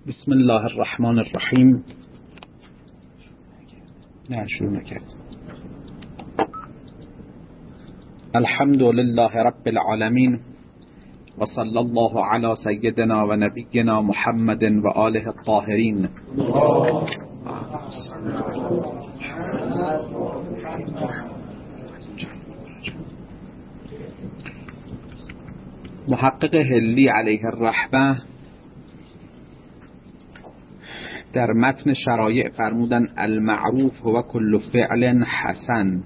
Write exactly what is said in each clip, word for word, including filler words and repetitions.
بسم الله الرحمن الرحیم. نه شروع نکرد. الحمد لله رب العالمین و صلی الله علی سیدنا و نبینا محمد و آله الطاهرین. محقق هلی علیه الرحمه در متن شرایع فرمودن المعروف هو کل فعل حسن،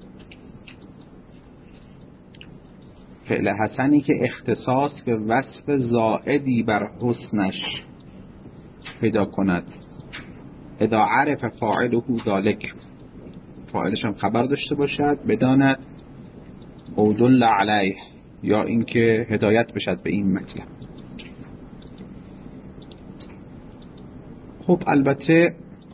فعل حسنی که اختصاص به وصف زائدی بر حسنش پیدا کند. اذا عرف فاعله ذلک، فاعلش هم خبر داشته باشد، بداند، او دل علیه، یا اینکه هدایت بشد به این مطلب. خب البته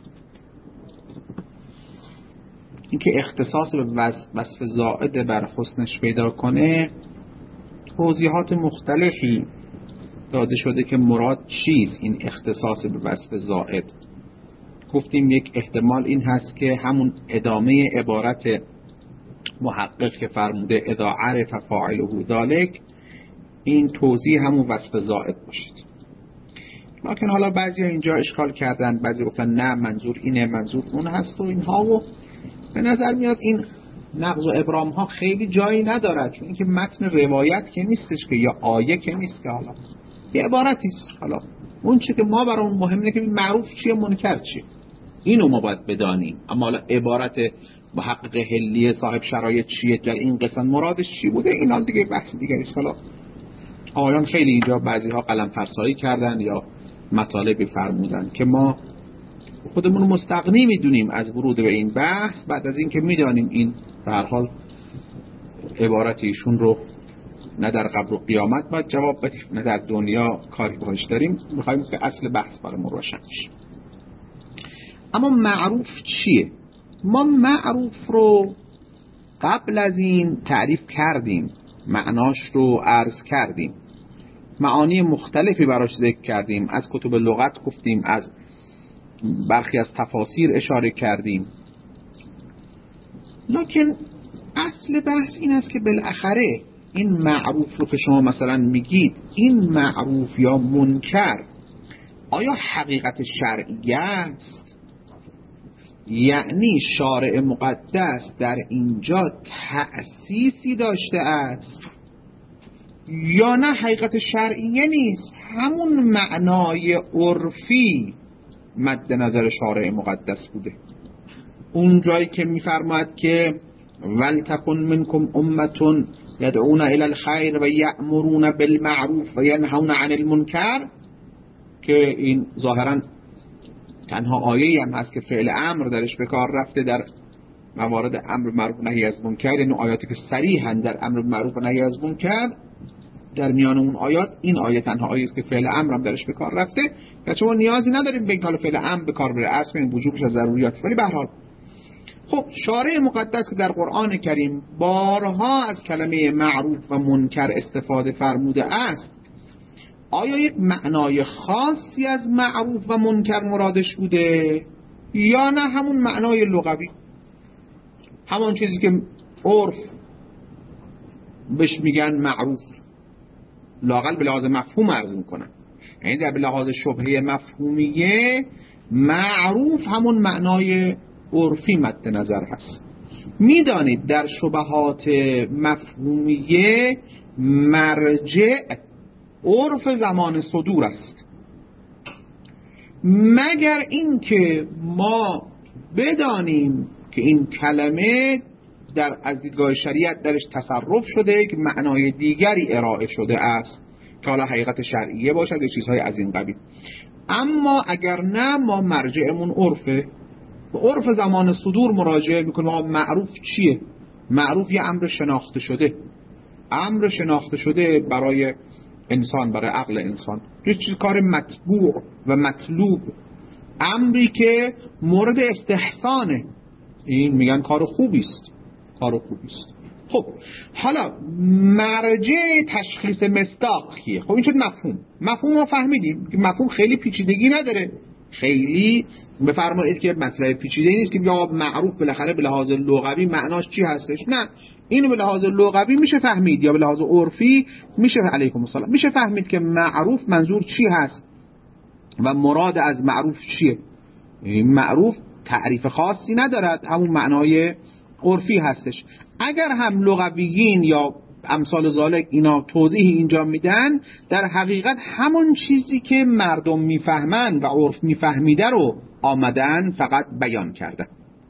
اینکه اختصاص به وصف زائد بر حسنش پیدا کنه توضیحات مختلفی داده شده که مراد چیست این اختصاص به وصف زائد. گفتیم یک احتمال این هست که همون ادامه عبارت محقق که فرموده اذا عرف فاعله ذلک، این توضیح همون وصف زائد باشد. لکن حالا بعضی ها اینجا اشکال کردن، بعضی گفتن نه منظور اینه منظور اون هست و اینها، و به نظر میاد این نقض و ابرام ها خیلی جایی ندارد، چون اینکه متن روایت که نیستش که، یا آیه که نیست که، حالا یه عبارتی است. حالا اون چی که ما برامون مهم اینه که معروف چیه منکر چیه، اینو ما باید بدانیم. اما حالا عبارت محقق هلی صاحب شرایط چیه، در این قسم مرادش چی بوده، اینا دیگه بحث دیگه است. حالا آیان خیلی اینجا بعضی ها قلم فرسایی کردن یا مطالبی فرمودن که ما خودمون مستغنی میدونیم از ورود به این بحث، بعد از این که میدانیم این به هر حال عبارت ایشون رو نه در قبر و قیامت باید جواب بدیم، نه در دنیا کاری باهاش داریم، میخوایم که اصل بحث برامون روشن بشه. اما معروف چیه؟ ما معروف رو قبل از این تعریف کردیم، معناش رو عرض کردیم، معانی مختلفی براش ذکر کردیم، از کتب لغت گفتیم، از برخی از تفاسیر اشاره کردیم. لکن اصل بحث این است که بالاخره این معروف رو که شما مثلا میگید این معروف یا منکر آیا حقیقت شرعی است؟ یعنی شارع مقدس در اینجا تأسیسی داشته است، یا نه حقیقت شرعیه نیست، همون معنای عرفی مد نظر شارع مقدس بوده. اون جایی که میفرماید که ولتکن منکم امة یدعون الی الخیر و یأمرون بالمعروف و ینهون عن المنکر، که این ظاهرا تنها آیه‌ای هم هست که فعل امر درش به کار رفته در موارد امر معروف و نهی از منکر، یعنی آیاتی که صریحاً در امر معروف و نهی از منکر. در میان اون آیات این آیه تنها آیه است که فعل امر هم درش به کار رفته، که چون نیازی نداریم به اینکه فعل امر به کار بره، اصلا این وجوبش از ضروریات. ولی به هر حال خب شارع مقدس که در قرآن کریم بارها از کلمه معروف و منکر استفاده فرموده است، آیا یک معنای خاصی از معروف و منکر مرادش بوده یا نه همون معنای لغوی، همون چیزی که عرف بهش میگن معروف، لااقل به لحاظ مفهوم عرض میکنن، یعنی در به لحاظ شبهه مفهومیه معروف همون معنای عرفی مد نظر هست. میدانید در شبهات مفهومیه مرجع عرف زمان صدور است، مگر اینکه ما بدانیم که این کلمه در از دیدگاه شریعت درش تصرف شده که معنای دیگری ارائه شده است که حالا حقیقت شرعیه باشد یا چیزهای از این قبیل. اما اگر نه، ما مرجعمون عرفه، به عرف زمان صدور مراجعه میکنیم. ما معروف چیه؟ معروف یه امر شناخته شده، امر شناخته شده برای انسان، برای عقل انسان، یه چیز کار مطبوع و مطلوب، امری که مورد استحسانه، این میگن کار خوبی است، کار خوبی است. خب حالا مرجع تشخیص مصداق کیه؟ خب این شد مفهوم. مفهوم ما فهمیدیم که مفهوم خیلی پیچیدگی نداره، خیلی بفرمایید که مسئله پیچیده نیست که یا معروف بالاخره به لحاظ لغوی معناش چی هستش. نه، اینو به لحاظ لغوی میشه فهمید یا به لحاظ عرفی میشه علیکم السلام میشه فهمید که معروف منظور چی هست و مراد از معروف چیه. این معروف تعریف خاصی ندارد، همون معنای عرفی هستش. اگر هم لغویین یا امثال ذالک اینا توضیح اینجا میدن، در حقیقت همون چیزی که مردم میفهمن و عرف میفهمیده رو آمدن فقط بیان کردن.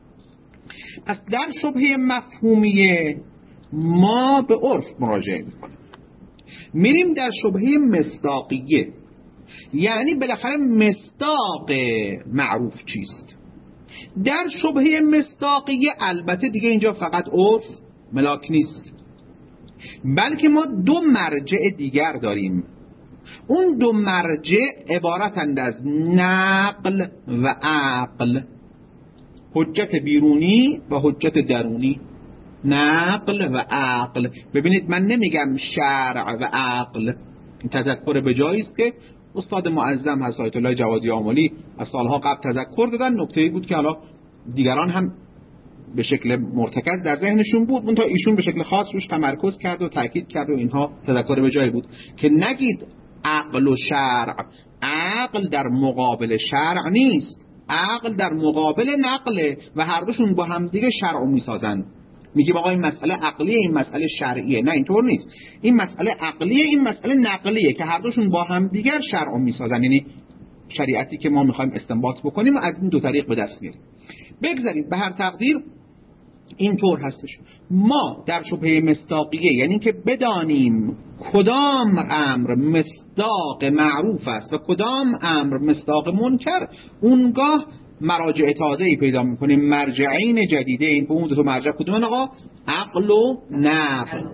پس در شبهه مفهومیه ما به عرف مراجعه میکنیم. میریم در شبهه مصداقیه، یعنی بالاخره مصداق معروف چیست. در شبهه مصداقیه البته دیگه اینجا فقط عرف ملاک نیست، بلکه ما دو مرجع دیگر داریم. اون دو مرجع عبارتند از نقل و عقل، حجت بیرونی و حجت درونی. نقل و عقل. ببینید من نمیگم شرع و عقل، این تذکر به جایی است که استاد معظم حضرت آیت الله جوادی آملی از سالها قبل تذکر دادن. نکته‌ای بود که حالا دیگران هم به شکل مرتکز در ذهنشون بود، منتها ایشون به شکل خاص روش تمرکز کرد و تاکید کرد و اینها تذکر به جایی بود که نگید عقل و شرع. عقل در مقابل شرع نیست، عقل در مقابل نقله و هر دوشون با هم دیگه شرع میسازن. میگیم آقا این مسئله عقلیه، این مسئله شرعیه. نه، اینطور نیست. این مسئله عقلیه، این مسئله نقلیه که هر دوشون با هم دیگر شرع میسازن. یعنی شریعتی که ما میخوایم استنباط بکنیم و از این دو طریق به دست میاریم. بگذاریم به هر تقدیر اینطور هستش. ما در شبهه مصداقیه، یعنی که بدانیم کدام امر مصداق معروف است و کدام امر مصداق منکر، اونگاه مراجع تازه‌ای پیدا می‌کنیم، مرجعین جدیدین. به اون دو تا مرجع کدومن آقا؟ عقل و نقل.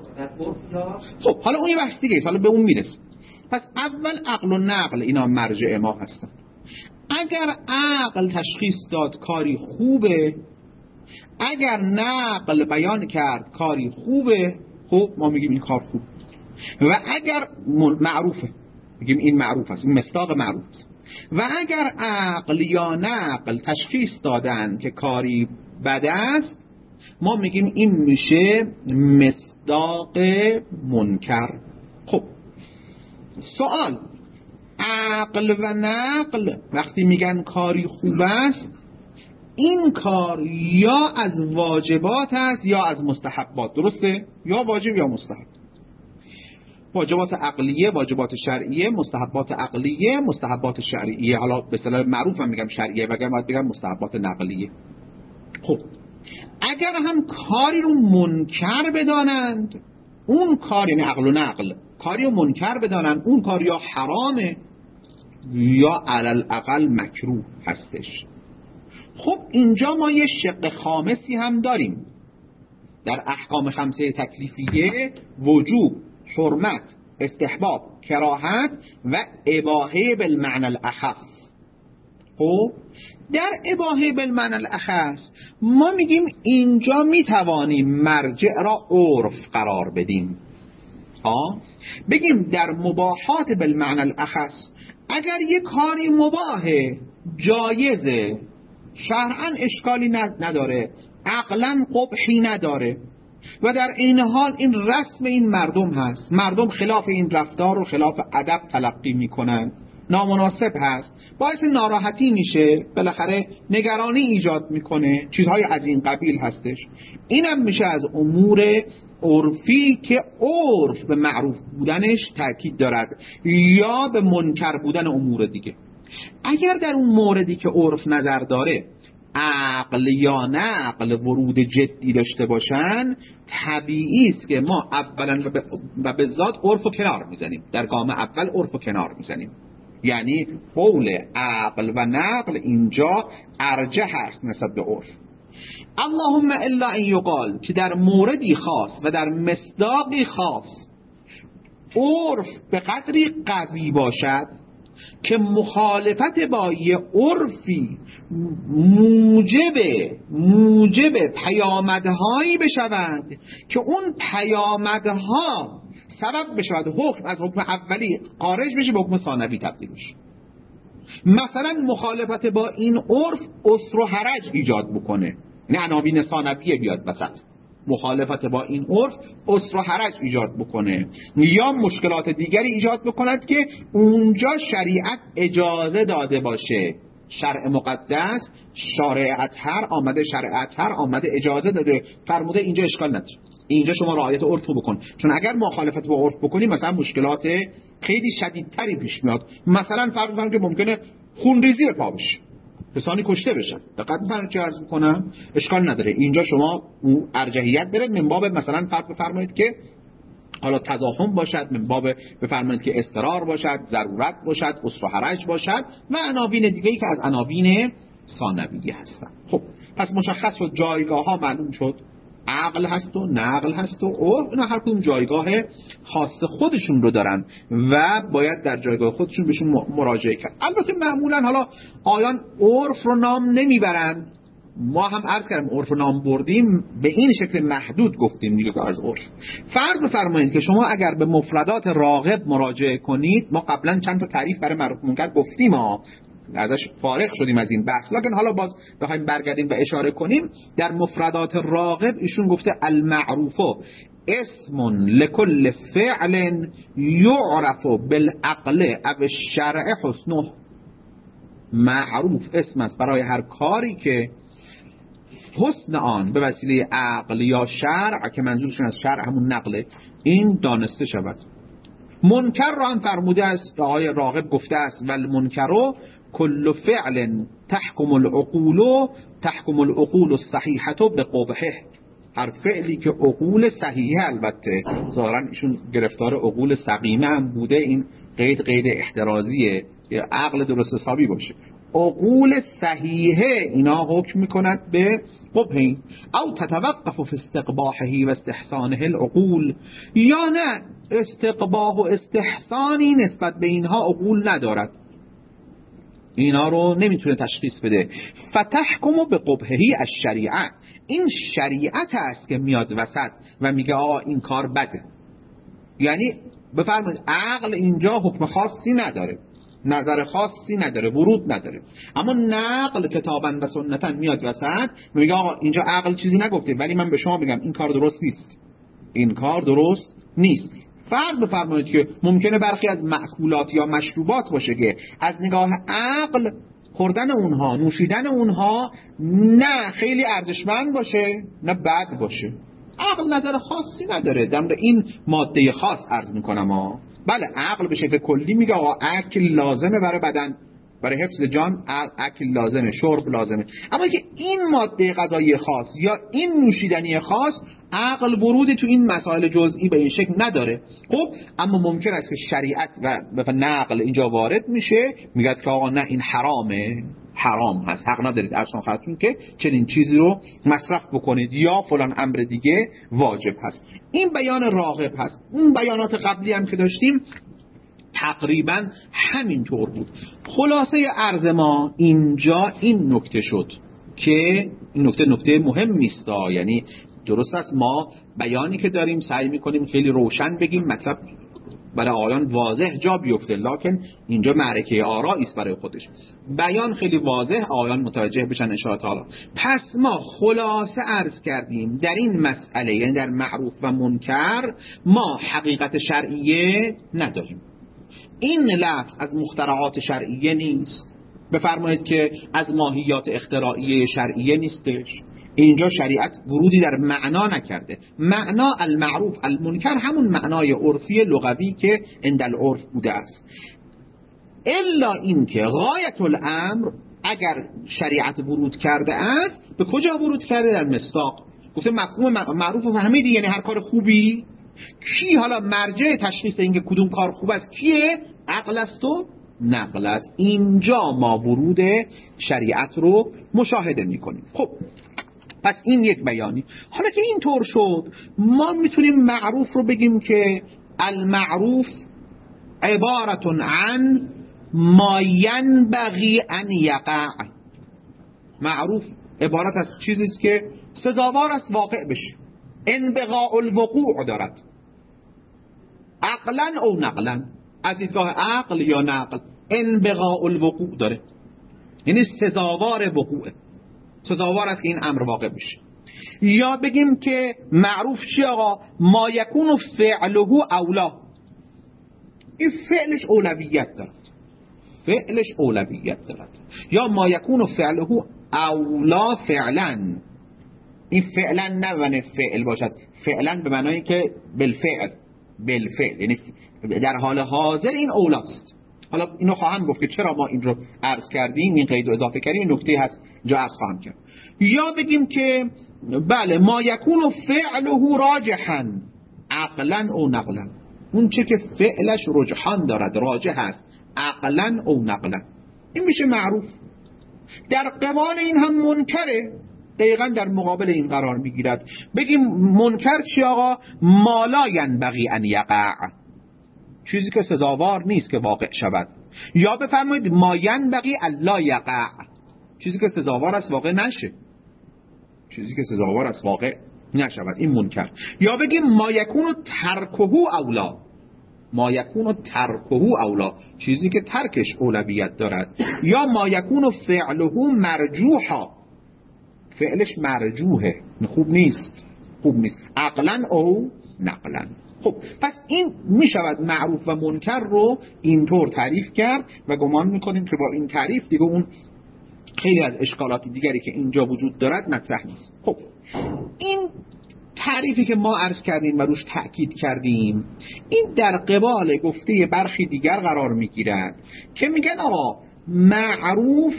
خب حالا اون یه بحث دیگه است، حالا به اون میرسیم. پس اول عقل و نقل اینا مرجع ما هستن. اگر عقل تشخیص داد کاری خوبه، اگر نقل بیان کرد کاری خوبه، خب ما میگیم این کار خوب. و اگر معروفه میگیم این معروف است، این مصداق معروف است. و اگر عقل یا نقل تشخیص دادن که کاری بد است، ما میگیم این میشه مصداق منکر. خب سوال، عقل و نقل وقتی میگن کاری خوب است، این کار یا از واجبات است یا از مستحبات، درسته؟ یا واجب یا مستحب. واجبات عقلیه، واجبات شرعیه، مستحبات عقلیه، مستحبات شرعیه. حالا به اصطلاح معروف هم میگم شرعیه، بگم باید بگم مستحبات نقلیه. خب اگر هم کاری رو منکر بدانند، اون کار، یعنی عقل و نقل کاری رو منکر بدانند، اون کار یا حرامه یا علل اقل مکروه هستش. خب اینجا ما یه شق خامسی هم داریم در احکام خمسه تکلیفیه: وجوب، حرمت، استحباب، کراهت و اباحه بالمعنى الاخص. خب در اباحه بالمعنى الاخص ما میگیم اینجا میتوانیم مرجع را عرف قرار بدیم. آه؟ بگیم در مباحات بالمعنى الاخص اگر یک کاری مباحه، جایزه، شرعاً اشکالی نداره، عقلاً قبحی نداره و در این حال این رسم این مردم هست، مردم خلاف این رفتار و خلاف ادب تلقی میکنن، نامناسب هست، باعث ناراحتی میشه، بالاخره نگرانی ایجاد میکنه، چیزهای از این قبیل هستش، اینم میشه از امور عرفی که عرف به معروف بودنش تاکید دارد یا به منکر بودن امور دیگه. اگر در اون موردی که عرف نظر داره عقل یا نقل ورود جدی داشته باشن، طبیعی است که ما اولا و به ذات عرف و کنار میزنیم، در گام اول عرف و کنار میزنیم. یعنی قول عقل و نقل اینجا ارجح هست نسبت به عرف. اللهم الا ان یقال که در موردی خاص و در مصداقی خاص عرف به قدری قوی باشد که مخالفت با یه عرفی موجب موجب پیامدهایی بشود که اون پیامدها سبب بشود حکم از حکم اولی خارج بشه به حکم ثانوی تبدیل بشه. مثلا مخالفت با این عرف اسر و حرج ایجاد بکنه، نه عناوین ثانویه بیاد وسط، مخالفت با این عرف اسر و حرج ایجاد بکنه یا مشکلات دیگری ایجاد بکند که اونجا شریعت اجازه داده باشه، شرع مقدس شارع اطهر آمده، شرع اطهر آمده اجازه داده فرموده اینجا اشکال نداره، اینجا شما رعایت عرف رو بکن. چون اگر مخالفت با عرف بکنی مثلا مشکلات خیلی شدیدتری پیش میاد. مثلا فرض بفرمایید که ممکنه خونریزی به پا بشه، کسانی کشته بشن، دقت بفرمایید چه عرض میکنم، اشکال نداره اینجا شما ارجحیت داره من باب مثلا فرض بفرمایید که حالا تضاهم باشد، من باب بفرمایید که اضطرار باشد، ضرورت باشد، اسر و حرج باشد و عناوین دیگه‌ای که از عناوین ثانویه هستن. خب پس مشخص شد، جایگاه ها معلوم شد، عقل هست و نقل هست و عرف، اینا هر کدوم جایگاه خاص خودشون رو دارن و باید در جایگاه خودشون بهشون مراجعه کرد. البته معمولا حالا آیان عرف رو نام نمیبرن، ما هم عرض کردیم عرف رو نام بردیم به این شکل محدود گفتیم دیگه که از عرف. فرض بفرمایید که شما اگر به مفردات راغب مراجعه کنید، ما قبلا چند تا تعریف برای معروف منکر گفتیم، ها ازش فارغ شدیم از این بحث، لکن حالا باز بخوایم برگردیم و اشاره کنیم، در مفردات راغب ایشون گفته المعروف اسم لكل فعل یعرف بالعقل او الشرع حسنه. معروف اسم است برای هر کاری که حسن آن به وسیله عقل یا شرع، که منظورشون از شرع همون نقله، این دانسته شود. منکر را هم فرموده است، آقای راغب گفته است والمنکر کل فعل تحکم العقول تحکم العقول الصحیحه بقبحه. هر فعلی که عقول صحیحه، البته ظاهرا ایشون گرفتار عقول سقیمه هم بوده، این قید قید احترازیه، یا عقل درست حسابی باشه، عقول صحیحه اینا حکم میکند به قبحه او تتوقف فی استقباحه و استحسانه العقول، یا نه استقباح و استحسانی نسبت به اینها عقول ندارد، اینا رو نمیتونه تشخیص بده. فتحکم به قبحه الشریعه، این شریعت است که میاد وسط و میگه آقا این کار بده. یعنی بفرمایید عقل اینجا حکم خاصی نداره، نظر خاصی نداره، ورود نداره، اما نقل کتابا و سنتا میاد وسط میگه آقا اینجا عقل چیزی نگفته ولی من به شما میگم این کار درست نیست، این کار درست نیست. فرض بفرمایید که ممکنه برخی از مأکولات یا مشروبات باشه که از نگاه عقل خوردن اونها، نوشیدن اونها نه خیلی ارزشمند باشه نه بد باشه، عقل نظر خاصی نداره در مورد این ماده خاص. عرض میکنم ها بله عقل به شکل کلی میگه آقا اکل لازمه برای بدن، برای حفظ جان اکل لازمه، شرب لازمه، اما که این ماده غذایی خاص یا این نوشیدنی خاص عقل ورودی تو این مسائل جزئی به این شکل نداره. خب اما ممکن است که شریعت و نقل اینجا وارد میشه، میگه که آقا نه این حرامه، حرام هست، حق ندارید ارسان خواهدتون که چنین چیزی رو مصرف بکنید یا فلان امر دیگه واجب هست. این بیان راغب هست. اون بیانات قبلی هم که داشتیم تقریبا همینطور بود. خلاصه عرض ما اینجا این نکته شد که این نکته نکته مهم نیست، یعنی درست است ما بیانی که داریم سعی میکنیم خیلی روشن بگیم، مطلب برای آیان واضح جا بیفته، لکن اینجا معرکه آرائی است برای خودش، بیان خیلی واضح آیان متوجه بشن ان شاء الله تعالی. پس ما خلاصه عرض کردیم در این مسئله، یعنی در معروف و منکر ما حقیقت شرعیه نداریم. این لفظ از مخترعات شرعیه نیست، بفرمایید که از ماهیات اختراعیه شرعیه نیستش، اینجا شریعت ورودی در معنا نکرده. معنا المعروف المنکر همون معنای عرفی لغوی که عند العرف بوده است، الا این که غایت الامر اگر شریعت ورود کرده است به کجا ورود کرده؟ در مصداق. گفته مفهوم معروف و فهمیدی، یعنی هر کار خوبی. کی حالا مرجع تشخیص اینکه کدوم کار خوب است کیه؟ عقل است و نقل است. اینجا ما ورود شریعت رو مشاهده میکنیم. خب پس این یک بیانی. حالا که این طور شد ما میتونیم معروف رو بگیم که المعروف عبارت عن ما ینبغی ان یقع. معروف عبارت از چیزی است که سزاوار است واقع بشه، انبغاء الوقوع دارد، عقلا او نقلا، از دیدگاه عقل یا نقل انبغاء الوقوع داره، یعنی سزاوار وقوعه، سزاوار است که این امر واقع بشه. یا بگیم که معروف چی آقا؟ ما یکون فعله اولا، این فعلش اولویت دارد، فعلش اولویت دارد. یا ما یکون فعله اولا فعلا، این فعلا نه به معنی فعل باشد، فعلا به معنی که بالفعل، بالفعل یعنی در حال حاضر این اولاست. حالا اینو خواهم گفت که چرا ما این رو عرض کردیم، این قید رو اضافه کردیم، این نکته هست جا عرض خواهم کرد. یا بگیم که بله ما یکون فعله راجحا عقلا او نقلا، اون چه که فعلش رجحان دارد، راجح هست عقلا او نقلا، این میشه معروف. در قبال این هم منکره، دقیقا در مقابل این قرار میگیرد. بگیم منکر چی آقا؟ ما لا ینبغی ان یقع، چیزی که سزاوار نیست که واقع شود. یا بفرمایید ما ینبغی الا یقع، چیزی که سزاوار است واقع نشه، چیزی که سزاوار است واقع نشود، این منکر. یا بگیم ما یکون ترکه اولا، ما یکون ترکه اولا، چیزی که ترکش اولویت دارد. یا ما یکون فعله مرجوحا، فعلش مرجوحه، خوب نیست، خوب نیست عقلا او نقلا. خب پس این میشود معروف و منکر رو اینطور تعریف کرد و گمان میکنیم که با این تعریف دیگه اون خیلی از اشکالات دیگری که اینجا وجود دارد مطرح نیست. خب این تعریفی که ما عرض کردیم و روش تأکید کردیم، این در قبال گفته برخی دیگر قرار میگیرد که میگن آقا معروف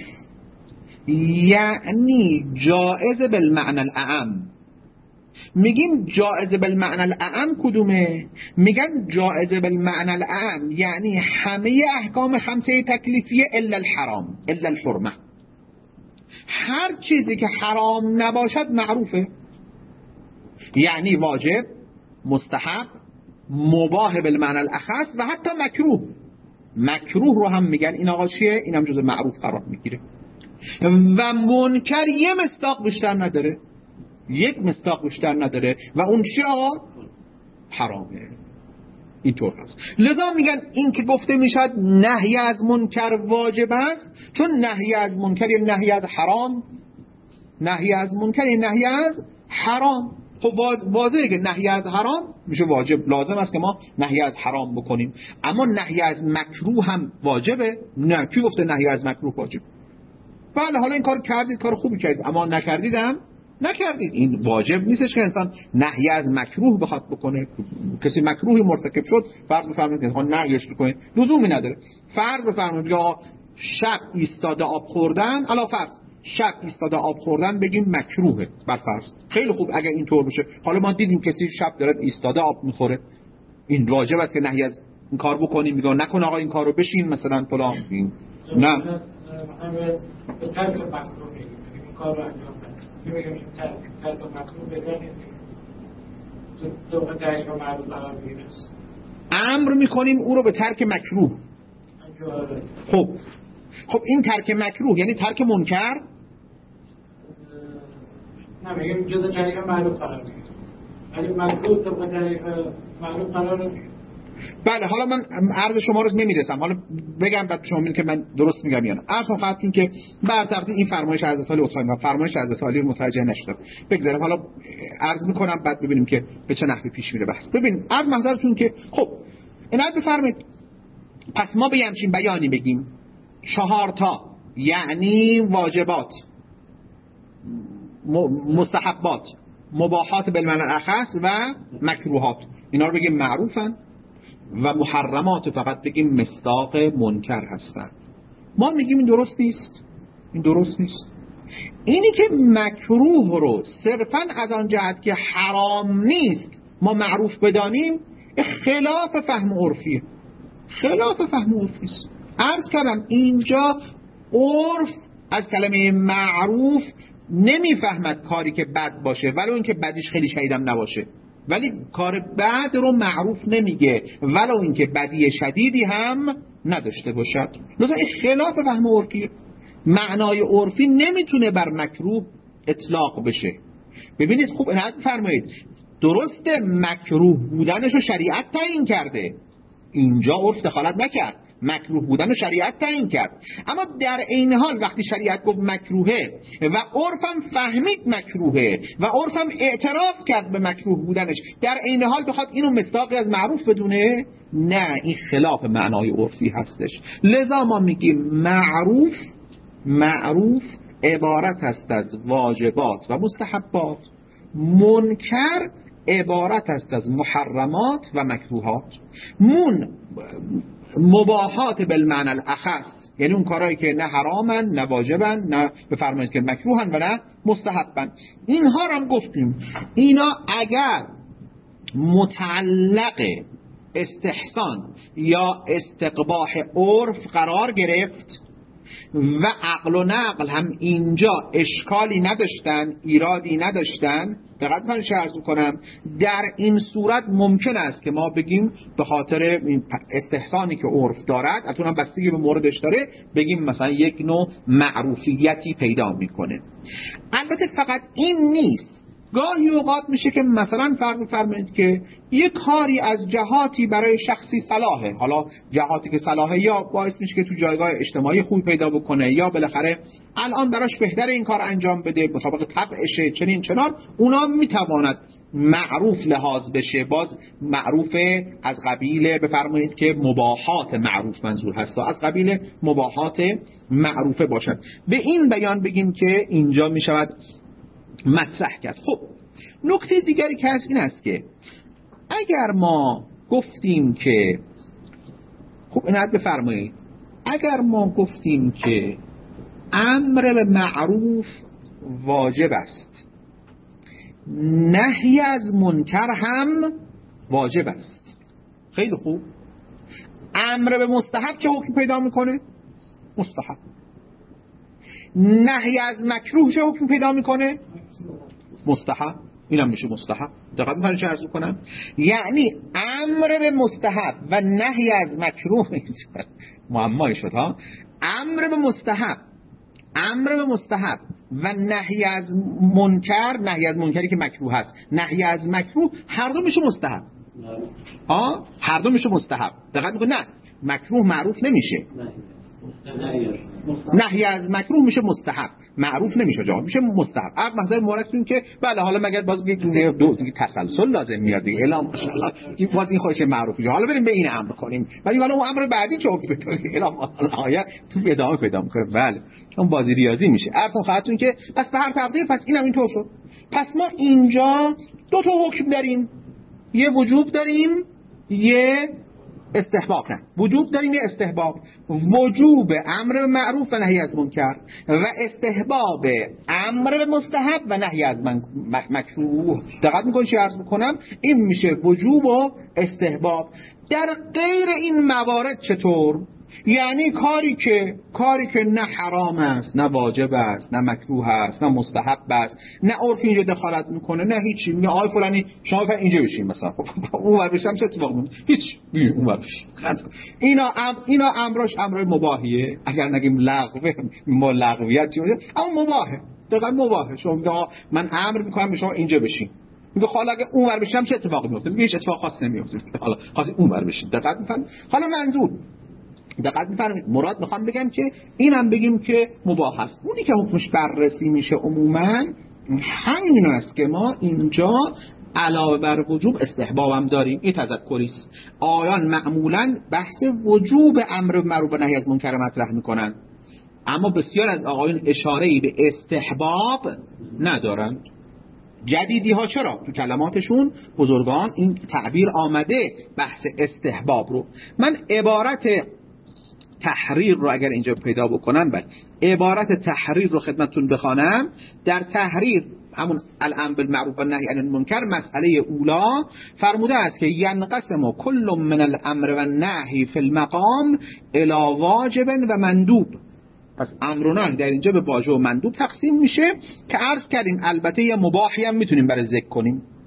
یعنی جائز بالمعنی الاعم. میگیم جائز بالمعنی الاعم کدومه؟ میگن جائز بالمعنی الاعم یعنی همه احکام خمسه تکلیفیه الا الحرام، الا الحرمه، هر چیزی که حرام نباشد معروفه، یعنی واجب، مستحب، مباح بالمعنی الاخص و حتی مکروه. مکروه رو هم میگن این آقا چیه؟ این هم جزء معروف قرار میگیره. و منکر یه مصداق بیشتر نداره، یک مصداق بیشتر نداره و اون چی آقا؟ حرامه. اینطور هست. لذا میگن این که گفته میشد نهی از منکر واجب است، چون نهی از منکر یعنی نهی از حرام، نهی از منکر یعنی نهی از حرام. خب واضحه که نهی از حرام میشه واجب، لازم است که ما نهی از حرام بکنیم. اما نهی از مکروه هم واجبه؟ نه، کی گفته نهی از مکروه واجب؟ بله حالا این کار کردید، کار خوبی کردید، اما نکردید هم نکردید. این واجب نیستش که انسان نهی از مکروه بخواد بکنه. کسی مکروهی مرتکب شد فرض بفرمایید که انسان نهیش بکنه، لزومی نداره. فرض بفرمایید یا شب ایستاده آب خوردن، الا فرض شب ایستاده آب خوردن بگیم مکروهه بر فرض، خیلی خوب اگر اینطور بشه. حالا ما دیدیم کسی شب داره ایستاده آب میخوره، این واجب است که نهی از این کار بکنیم، میگه نکن آقا این کارو بشین مثلا فلان، این نه به ترک مکروه میگیم این کار رو انجام بدیم، میگیم این ترک مکروه بهتر نیست تو به ترک معروف قرار بگیره، امر میکنیم او رو به ترک مکروه. خب خب این ترک مکروه یعنی ترک منکر؟ نه میگیم جزء طریق معروف قرار بگیره، اگه مکروه تو به طریق معروف قرار بگیره. بله حالا من عرض شما رو نمیرسم، حالا بگم بعد شما میگین که من درست میگم یا نه. عرض خواهد که بر تقدیر این فرمایش حضرت سالی اصفهانی و فرمایش حضرت سالی رو متوجه نشدم، بگذارم حالا عرض میکنم بعد ببینیم که به چه نحوی پیش میره بحث. ببین عرض محضرتون که خب عنایت بفرمایید، پس ما به همچین بیانی بگیم چهار تا یعنی واجبات، مستحبات، مباحات بالمعنی الاخص و مکروهات، اینا رو بگیم معروفن و محرمات فقط بگیم مصداق منکر هستن. ما میگیم این درست نیست، این درست نیست. اینی که مکروه رو صرفا از آن جهت که حرام نیست ما معروف بدانیم خلاف فهم عرفیه، خلاف فهم عرفی است. عرض کردم اینجا عرف از کلمه معروف نمیفهمد کاری که بد باشه ولو اینکه بدیش خیلی شدیدم نباشه، ولی کار بد رو معروف نمیگه ولو اینکه بدی شدیدی هم نداشته باشد. لذا این خلاف فهم عرفی. معنای عرفی نمیتونه بر مکروه اطلاق بشه. ببینید خوب عنایت فرمایید، درسته مکروه بودنش رو شریعت تعیین کرده، اینجا عرف دخالت نکرد، مکروه بودن رو شریعت تعیین کرد، اما در عین حال وقتی شریعت گفت مکروهه و عرفم فهمید مکروهه و عرفم اعتراف کرد به مکروه بودنش، در عین حال بخواد اینو مصداقی از معروف بدونه؟ نه، این خلاف معنای عرفی هستش. لذا ما میگیم معروف معروف عبارت است از واجبات و مستحبات، منکر عبارت است از محرمات و مکروهات. مون مباحات بالمعنی الاخص، یعنی اون کارهایی که نه حرامن نه واجبن نه بفرمایید که مکروهن و نه مستحبن. اینها رو هم گفتیم اینا اگر متعلق استحسان یا استقباح عرف قرار گرفت و عقل و نقل هم اینجا اشکالی نداشتن، ایرادی نداشتن، دقت کنید چه عرض کنم، در این صورت ممکن است که ما بگیم به خاطر استحسانی که عرف دارد، البته هم بستگی به موردش داره، بگیم مثلا یک نوع معروفیتی پیدا میکنه. البته فقط این نیست، گاهی اوقات میشه که مثلا فرض فرمایید که یک کاری از جهاتی برای شخصی صلاحه، حالا جهاتی که صلاحه یا باعث میشه که تو جایگاه اجتماعی خوبی پیدا بکنه یا بالاخره الان براش بهتره این کار انجام بده مطابق طبعشه چنین چنان، اونا میتواند معروف لحاظ بشه، باز معروف از قبیل بفرمایید که مباحات معروف منظور هست، از قبیل مباحات معروفه باشد. به این بیان بگیم که اینجا میشود مطرح کرد. خب نکته دیگری که هست این است که اگر ما گفتیم که خب عنایت بفرمایید، اگر ما گفتیم که امر به معروف واجب است، نهی از منکر هم واجب است، خیلی خوب، امر به مستحب چه حکم پیدا میکنه؟ مستحب. نهی از مکروه چه حکم پیدا میکنه؟ مستحب. اینم میشه مستحب. دقیقاً من چه عرض کنم؟ یعنی امر به مستحب و نهی از مکروه معمای شد ها. امر به مستحب امر به مستحب و نهی از منکر، نهی از منکری که مکروه هست، نهی از مکروه، هر دو میشه مستحب. ها هر دو میشه مستحب. دقیقاً میگه نه، مکروه معروف نمیشه، نهی از مکروه میشه مستحب، معروف نمیشه جا میشه مستحب. عقل محضر مورد که بله حالا مگر باز یک دو دیگه تسلسل لازم میاد دیگه، الا ماشاءالله باز این خودش معروفه. حالا بریم به این امر کنیم، ولی حالا اون امر بعدی چه حکم پیدا کنه؟ الا آیه تو ادامه پیدا میکنه. بله اون بازی ریاضی میشه. عرضم خدمتتون که پس به هر تقدیر پس اینم اینطور شد. پس ما اینجا دو تا حکم داریم، یه وجوب داریم یه استحباب. نه وجوب داریم یه استحباب، وجوب امر معروف و نهی از منکر و استحباب امر به مستحب و نهی از مکروه. دقت میکنید چی عرض میکنم؟ این میشه وجوب و استحباب. در غیر این موارد چطور؟ یعنی کاری که کاری که نه حرام است نه واجب است نه مکروه است نه مستحب است، نه عرف اینجا دخالت میکنه نه هیچی، میگه آی فلانی شما فقط اینجا بشین مثلا اون ور بشم چه اتفاق میفته؟ هیچ، اون ور اینا ام اینا امرش امر مباحیه، اگر نگیم لغوه ما لغویت چی میشه، اما مباحه. دقیقاً مباحه. شما میگه من امر میکنم شما اینجا بشین، میگه حالا اگه اون ور بشم چه اتفاقی میفته؟ میگه هیچ اتفاق خاصی نمیفته، حالا خاصی اون ور بشین. دقت میفهمید؟ حالا منظور دقت می‌فرمایید، مراد میخوام بگم که اینم بگیم که مباح است. اونی که حکمش بررسی میشه عموما همین است که ما اینجا علاوه بر وجوب استحباب هم داریم. این تذکری است. آیان معمولا بحث وجوب امر معروف و نهی از منکر مطرح میکنن، اما بسیار از آقایون اشاره‌ای به استحباب ندارند. جدیدی ها چرا؟ تو کلماتشون بزرگان این تعبیر آمده، بحث استحباب رو. من عبارت تحریر رو اگر اینجا پیدا بکنم، بله عبارت تحریر رو خدمتتون بخوانم. در تحریر همون الامر بالمعروف و نهی عن المنکر مسئله اولا فرموده است که ینقسم کل من الامر و نهی فی المقام الی واجب و مندوب. پس امر و نهی در اینجا به واجب و مندوب تقسیم میشه که عرض کردیم البته یه مباحی هم میتونیم برای ذکر کنیم.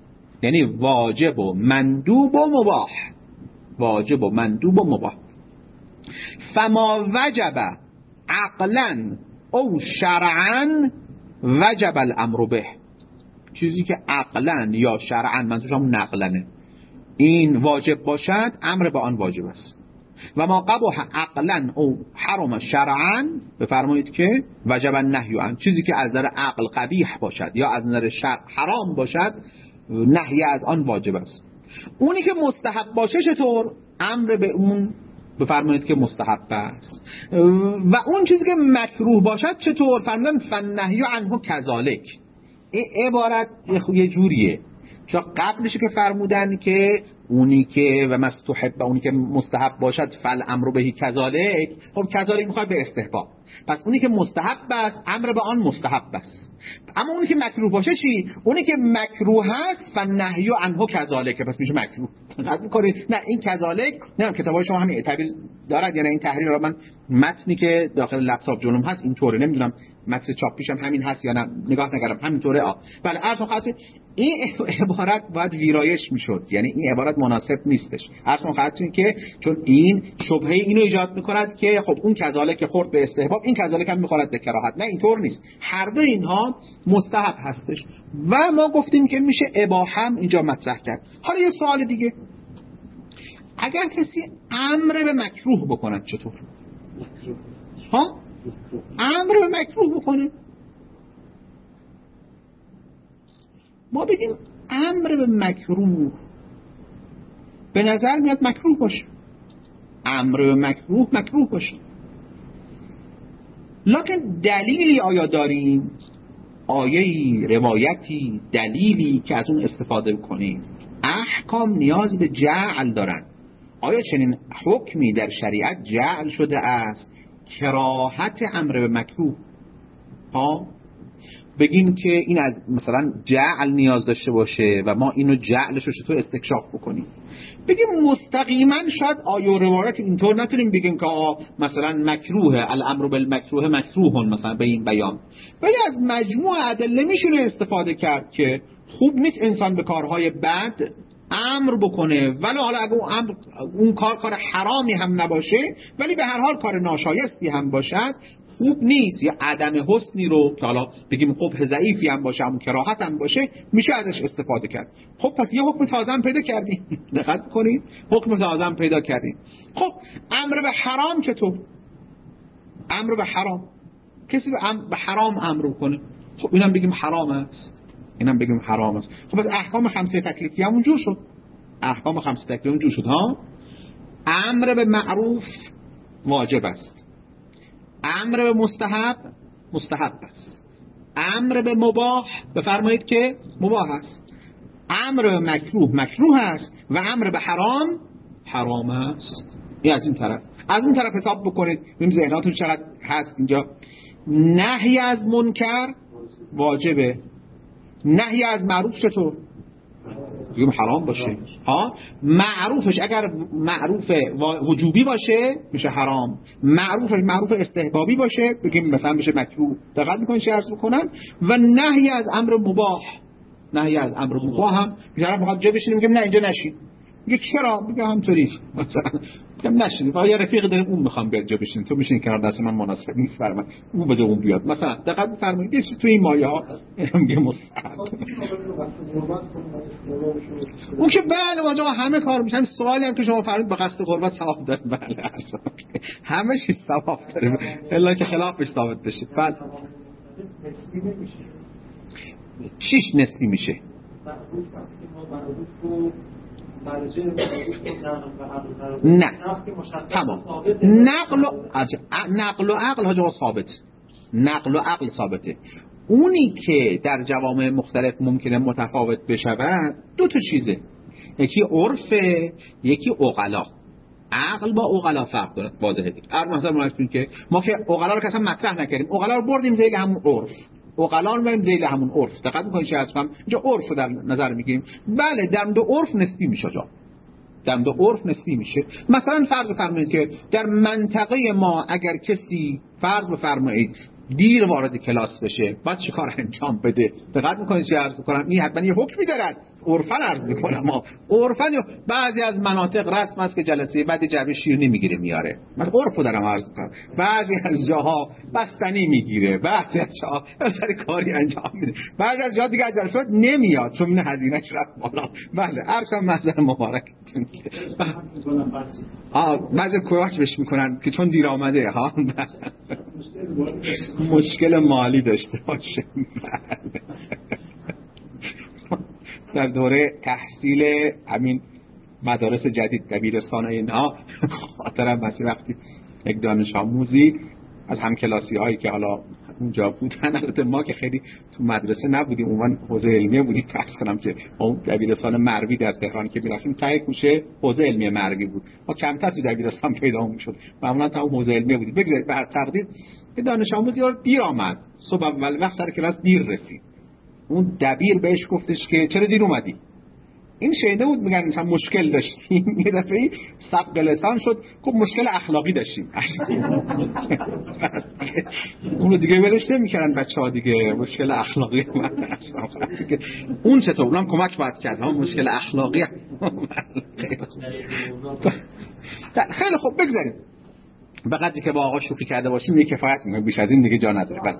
یعنی واجب و مندوب و مباح. واجب و مندوب و مباح. فما وجب عقلا او شرعا وجب الامر به. چیزی که عقلا یا شرعا، منظورش هم نقلنه، این واجب باشد، امر به آن واجب است. و ما قبح عقلا او حرم شرعا، بفرمایید که وجب النهی عن. چیزی که از نظر عقل قبیح باشد یا از نظر شرع حرام باشد، نهی از آن واجب است. اونی که مستحب باشه چطور؟ امر به اون بفرمایید که مستحب است. و اون چیزی که مکروه باشد چطور؟ فرمودن فالنهی عنه کذالک. این عبارت یه جوریه، چون قبلش که فرمودن که اونی که و مستحب و اونی که مستحب باشد فل امر بهی کذالک، خب کذالک میخواد به استحباب، پس اونی که مستحب است امر به آن مستحب است. اما اونی که مکروه باشه چی؟ اونی که مکروه هست فالنهی عنه کذالک، پس میشه مکروه. دقت میکنید؟ نه این کذالک، نه کتابای شما همین تعبیر دارد یا نه؟ این تحریر را من متنی که داخل لپتاپ جلوم هست اینطوره، نمیدونم متن چاپ پیشم همین هست یا نه، نگاه نکردم، همینطوره. آ بله عرض خاطر این عبارت باید ویرایش میشد، یعنی این عبارت مناسب نیستش. عرض خاطر که چون این شبهه اینو ایجاد میکند که خب اون کذالک خورد به استحباب، این کذالک هم میخورد به کراهت. نه اینطور نیست، هر دو اینها مستحب هستش و ما گفتیم که میشه اباحه هم اینجا مطرح کرد. حالا یه سوال دیگه، اگر کسی امر به مکروه بکند چطور؟ ها؟ امر به مکروه بکنه، ما بگیم امر به مکروه به نظر میاد مکروه باشه، امر به مکروه مکروه باشه، لکن دلیلی آیا داریم؟ آیه‌ای، روایتی، دلیلی که از اون استفاده کنیم؟ احکام نیاز به جعل دارن. آیا چنین حکمی در شریعت جعل شده است؟ کراهت امر به مکروه ها بگیم که این از مثلا جعل نیاز داشته باشه و ما اینو جعلش رو چطور استکشاف بکنیم؟ بگیم مستقیما شاید آیه و روایت اینطور نتونیم بگیم که مثلا مکروه، الامر بالمکروه مکروه مثلا به این بیان، ولی از مجموع ادله میشه استفاده کرد که خوب نیست انسان به کارهای بد امر بکنه، ولی حالا اگه اون امر اون کار کار حرامی هم نباشه ولی به هر حال کار ناشایستی هم باشد خوب نیست، یا عدم حسنی رو که حالا بگیم قبح ضعیفی هم باشه، همون کراهت هم باشه، میشه ازش استفاده کرد. خب پس یه حکم تازه هم پیدا کردیم. دقت کنید، حکم تازه هم پیدا کردیم. خب امر به حرام چطور؟ امر به حرام، کسی به, ام... به حرام امر کنه، خب اینم بگیم حرام است، اینم بگیم حرام است. خب از احکام خمسه تکلیفی همون جور شد، احکام خمسه تکلیفی همون جور شد ها. امر به معروف واجب است، امر به مستحب مستحب است، امر به مباح بفرمایید که مباح است، امر به مکروه مکروه است و امر به حرام حرام است. این از این طرف. از اون طرف حساب بکنید ببینیم ذهناتون چقدر هست اینجا. نهی از منکر واجبه، نهی از معروف چطور؟ بگیم حرام باشه ها. معروفش اگر معروف وجوبی باشه میشه حرام، معروفش معروف استحبابی باشه بگیم مثلا میشه مکروه. دقت میکنید چه عرض میکنم؟ و نهی از امر مباح، نهی از امر مباح هم میذارم میخواد جا بشینیم میگم نه اینجا نشین، میگه چرا؟ میگه همطوری مثلا میگم نشین، با یه رفیق داریم اون میخوام بیاد جا بشین، تو میشین کنار دست من مناسب نیست برام، اون بده اون بیاد مثلا. دقت بفرمایید یه چیز تو این مایه ها میگه مستحب. اون که بله واجب همه کار میشه. همین سوالی هم که شما فرمودید به قصد قربت ثواب داره، بله همه چیز ثواب داره الا که خلافش ثابت بشه. بله چیش نسبی میشه؟ نه تمام. نقل و نقل و عقل ها جا ثابت، نقل و عقل ثابته. اونی که در جوامع مختلف ممکنه متفاوت بشود دو تا چیزه، یکی عرفه یکی عقلا. عقل با عقلا فرق داره واضحه دیگه. مثلا ما که ما که عقلا رو که اصلا مطرح نکردیم، عقلا رو بردیم زیر همون عرف، عقلا رو بریم زیر همون عرف. دقت می‌کنید چه هستم اینجا عرف رو در نظر میگیریم. بله در دو عرف نسبی میشه، جا در دو عرف نسبی میشه. مثلا فرض بفرمایید که در منطقه ما اگر کسی فرض بفرمایید دیر وارد کلاس بشه بعد چه کار انجام بده؟ دقت می‌کنید چه عرض می‌کنم؟ این حتما یه حکمی دارد. عرفاً عرض میکنم ما عرفاً بعضی از مناطق رسم است که جلسه بعد جعبه شیرینی میگیره میاره، من عرفو دارم عرض میکنم. بعضی از جاها بستنی میگیره، بعضی از جاها داره کاری انجام میده، بعضی از جاها دیگه از جلسات نمیاد چون این هزینه‌اش رفت بالا. بله عرضم محضر مبارکتون که آه بعضی کوچ بهش میکنن که چون دیر آمده ها مشکل مالی داشته باشه. در دوره تحصیل همین مدارس جدید دبیرستان اینها خاطرم بسی وقتی یک دانش آموزی از همکلاسی هایی که حالا اونجا بودن، البته ما که خیلی تو مدرسه نبودیم، عموما حوزه علمیه بودیم، فرض کنم که اون دبیرستان مروی در تهران که میرفتیم ته کوچه حوزه علمیه مروی بود، ما کمتر تو دبیرستان پیدا میشد، معمولا تا اون حوزه علمیه بودیم. بگذارید به هر تقدیر یه دانش آموزی دیر آمد، صبح اول وقت سر کلاس دیر رسید، اون دبیر بهش گفتش که چرا دیر اومدی؟ این شنیده بود میگن مثلا مشکل داشتیم، یه دفعه سبق لسان شد گفت مشکل اخلاقی داشتیم. اون دیگه ولش نمی‌کردن بچه‌ها دیگه، مشکل اخلاقی اون چطور اونم کمک باید کرد ها، مشکل اخلاقی. خیلی خوب بگذاریم به قدری که با آقا شوخی کرده باشیم یه کفایت می‌کنه، بیش از این دیگه جا نداره. بعد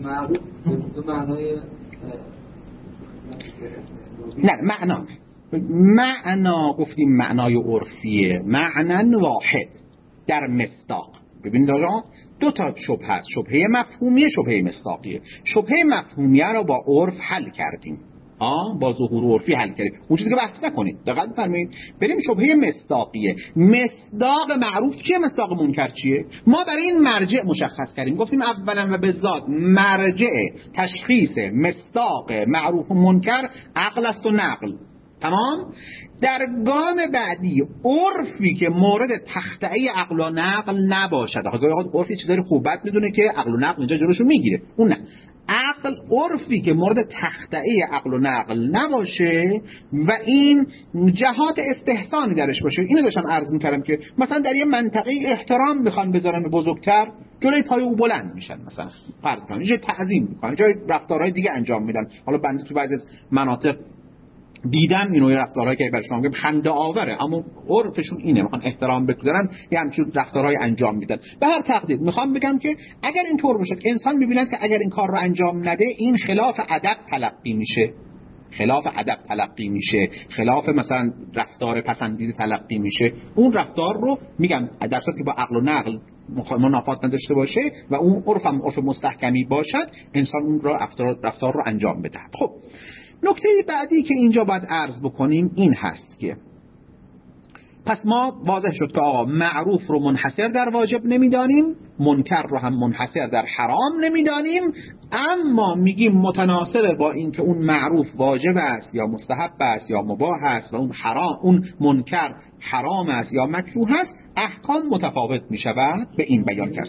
نه معنا معنا گفتیم معنای عرفیه، معنا واحد در مصداق. ببینید آقا دو تا شبهه هست، شبهه مفهومیه، شبهه مصداقیه. شبهه مفهومیه رو با عرف حل کردیم، آه با ظهور عرفی حل کردیم، اون چیزی که بحث نکنید، دقت بفرمایید. بریم شبهه مصداقیه. مصداق معروف چیه؟ مصداق منکر چیه؟ ما برای این مرجع مشخص کردیم، گفتیم اولا و به ذات مرجع تشخیص مصداق معروف و منکر عقل است و نقل. تمام. در گام بعدی عرفی که مورد تخطئه عقل و نقل نباشد، آخه گاهی عرفی چیزای خوب بد میدونه که عقل و نقل اینجا جلوشو میگیره، اون نه. عقل عرفی که مورد تخطئه عقل و نقل نباشه و این جهات استحسانی درش باشه. اینو داشتم عرض میکردم که مثلا در یه منطقه احترام میخوان بذارن به بزرگتر، جلوی پای او بلند میشن، مثلا فرض کنید جای تعظیم میکنن، جای رفتارهای دیگه انجام میدن. حالا بنده تو بعضی از مناطق دیدم این نوع رفتارهایی که بر شما میگم خنده آوره، اما عرفشون اینه، میخوان احترام بگذارن، یه همچین رفتارهای انجام میدن. به هر تقدیر میخوام بگم که اگر این طور باشد انسان میبیند که اگر این کار رو انجام نده این خلاف ادب تلقی میشه، خلاف ادب تلقی میشه، خلاف مثلا رفتار پسندیده تلقی میشه، اون رفتار رو میگم در صورتی که با عقل و نقل منافات نداشته باشه و اون عرف هم عرف مستحکمی باشد، انسان اون رو رفتار رفتار رو انجام بده. خب نکته بعدی که اینجا باید عرض بکنیم این هست که پس ما واضح شد که آقا معروف رو منحصر در واجب نمیدانیم، منکر رو هم منحصر در حرام نمیدانیم، اما میگیم متناسب با این که اون معروف واجب است یا مستحب است یا مباح است و اون حرام اون منکر حرام است یا مکروه است، احکام متفاوت میشود. به این بیان کرد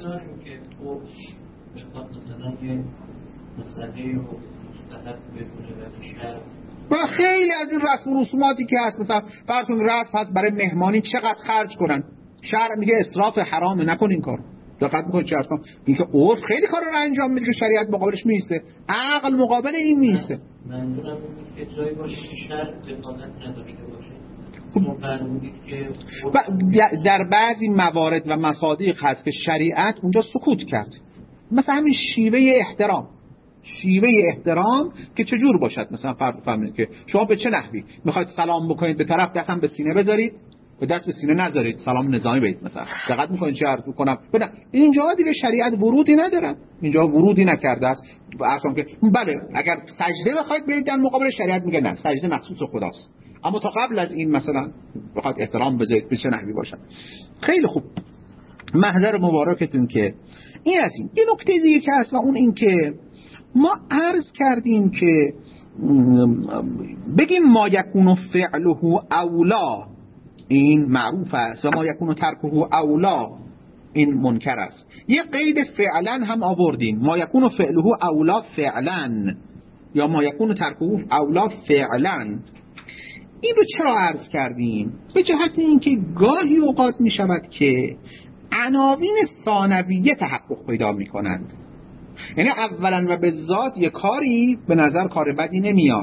و خیلی از این رسم و رسوماتی که هست، مثلا فرض کنید رسم هست برای مهمانی چقدر خرج کنن، شرع میگه اسراف حرامه نکن این کارو. دقت میکنید چه هست؟ اینکه عرف خیلی کارا رو انجام میده که شریعت مقابلش میسته، عقل مقابل این میسته. منظورم اینه که جایی باشه که شرع دخالت نداشته باشه. در بعضی موارد و مصادیق هست که شریعت اونجا سکوت کرد، مثلا همین شیوه احترام، شیوه احترام که چجور باشد. مثلا فرض بفرمایید که شما به چه نحوی میخواید سلام بکنید، به طرف دستم به سینه بذارید، به دست به سینه نذارید، سلام نظامی بدید مثلا. دقت میکنید چه عرض میکنم؟ ببین اینجا دیگه شریعت ورودی نداره، اینجا ورودی نکرده است. اصلا که بله اگر سجده بخواید بدید در مقابل شریعت میگه نه، سجده مخصوص خداست، اما تا قبل از این مثلا بخواید احترام بذارید به چه نحوی باشد. خیلی خوب، محضر مبارکتون که این از این. یه نکته دیگه که هست و اون این که ما عرض کردیم که بگیم ما یکون فعله اولا این معروف است و ما یکون ترکه اولا این منکر است. یه قید فعلا هم آوردیم، ما یکون فعله اولا فعلا یا ما یکون ترکه اولا فعلا. این رو چرا عرض کردیم؟ به جهت اینکه گاهی اوقات می شود که عناوین ثانویه تحقق پیدا می کنند. یعنی اولا و به ذات یک کاری به نظر کار بدی نمیاد،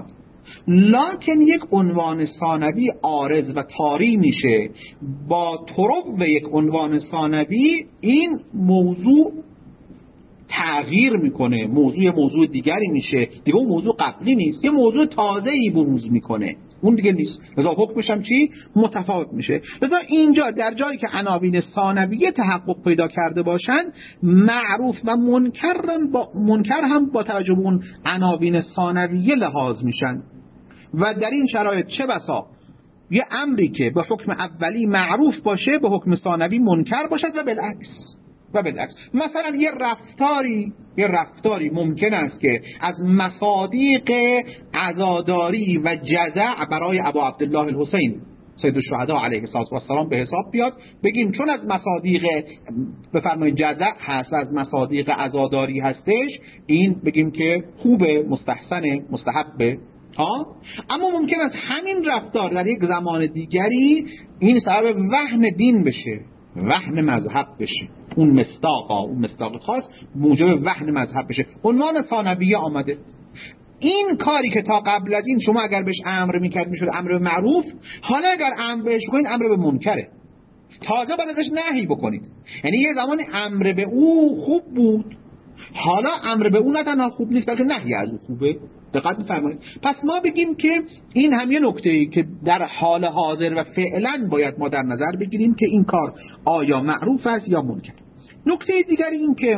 لکن یک عنوان ثانوی عارض و طاری میشه با طرف و یک عنوان ثانوی این موضوع تغییر میکنه، موضوع موضوع دیگری میشه، دیگه اون موضوع قبلی نیست، یه موضوع تازه‌ای بروز میکنه، اون دیگه نیست. لذا حکمش هم چی؟ متفاوت میشه. لذا اینجا در جایی که عناوین ثانویه تحقق پیدا کرده باشن، معروف و منکر هم با منکر هم با توجه به اون عناوین ثانویه لحاظ میشن و در این شرایط چه بسا یه امری که به حکم اولی معروف باشه به حکم ثانوی منکر باشد و بالعکس و بالعکس. مثلا یه رفتاری یه رفتاری ممکن است که از مصادیق عزاداری و جزع برای ابا عبدالله الحسین سید الشهدا علیه السلام به حساب بیاد، بگیم چون از مصادیق بفرمایید جزع هست و از مصادیق عزاداری هستش، این بگیم که خوبه، مستحسنه، مستحبه. ها؟ اما ممکن است همین رفتار در یک زمان دیگری این سبب وهن دین بشه، وهن مذهب بشه، اون مصداقا اون مصداق خاص موجب وهن مذهب بشه. عنوان ثانویه آمده. این کاری که تا قبل از این شما اگر بهش امر میکرد میشد امر به معروف، حالا اگر امر بهش کنید امر به منکره، تازه بعد ازش نهی بکنید. یعنی یه زمان امر به او خوب بود، حالا امر به او نه تنها خوب نیست بلکه نهی از او خوبه. دقت بفرمایید. پس ما بگیم که این هم یه نکته‌ای که در حال حاضر و فعلا باید ما در نظر بگیریم که این کار آیا معروف است یا منکر. نکته دیگری این که